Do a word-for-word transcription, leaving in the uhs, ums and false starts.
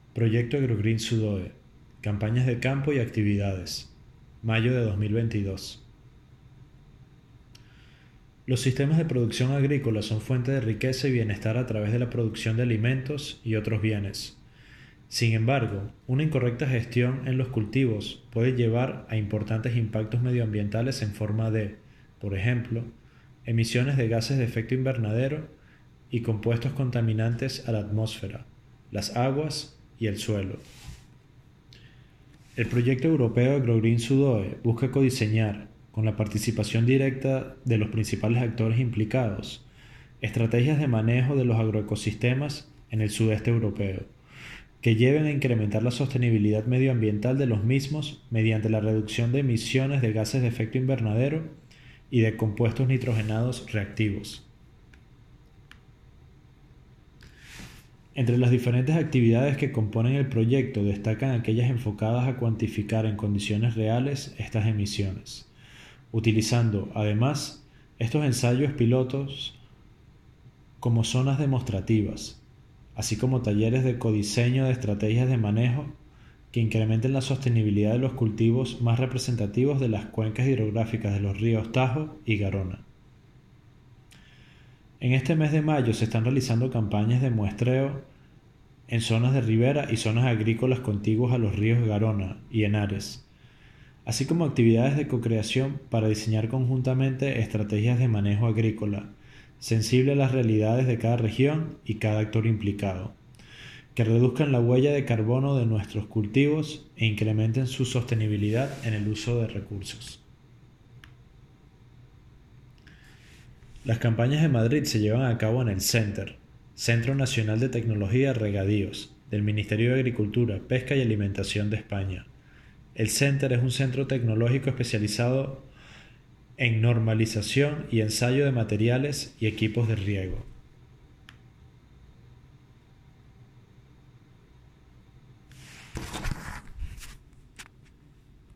Proyecto Agrogreen Sudoe. Campañas de campo y actividades. Mayo de dos mil veintidós. Los sistemas de producción agrícola son fuente de riqueza y bienestar a través de la producción de alimentos y otros bienes. Sin embargo, una incorrecta gestión en los cultivos puede llevar a importantes impactos medioambientales en forma de, por ejemplo, emisiones de gases de efecto invernadero y compuestos contaminantes a la atmósfera, las aguas y el suelo. El proyecto europeo Agrogreen Sudoe busca codiseñar, con la participación directa de los principales actores implicados, estrategias de manejo de los agroecosistemas en el sudeste europeo, que lleven a incrementar la sostenibilidad medioambiental de los mismos mediante la reducción de emisiones de gases de efecto invernadero y de compuestos nitrogenados reactivos. Entre las diferentes actividades que componen el proyecto destacan aquellas enfocadas a cuantificar en condiciones reales estas emisiones, utilizando, además, estos ensayos pilotos como zonas demostrativas, así como talleres de codiseño de estrategias de manejo que incrementen la sostenibilidad de los cultivos más representativos de las cuencas hidrográficas de los ríos Tajo y Garona. En este mes de mayo se están realizando campañas de muestreo en zonas de ribera y zonas agrícolas contiguas a los ríos Garona y Henares, así como actividades de co-creación para diseñar conjuntamente estrategias de manejo agrícola, sensible a las realidades de cada región y cada actor implicado, que reduzcan la huella de carbono de nuestros cultivos e incrementen su sostenibilidad en el uso de recursos. Las campañas de Madrid se llevan a cabo en el CENTER, Centro Nacional de Tecnología Regadíos, del Ministerio de Agricultura, Pesca y Alimentación de España. El CENTER es un centro tecnológico especializado en normalización y ensayo de materiales y equipos de riego.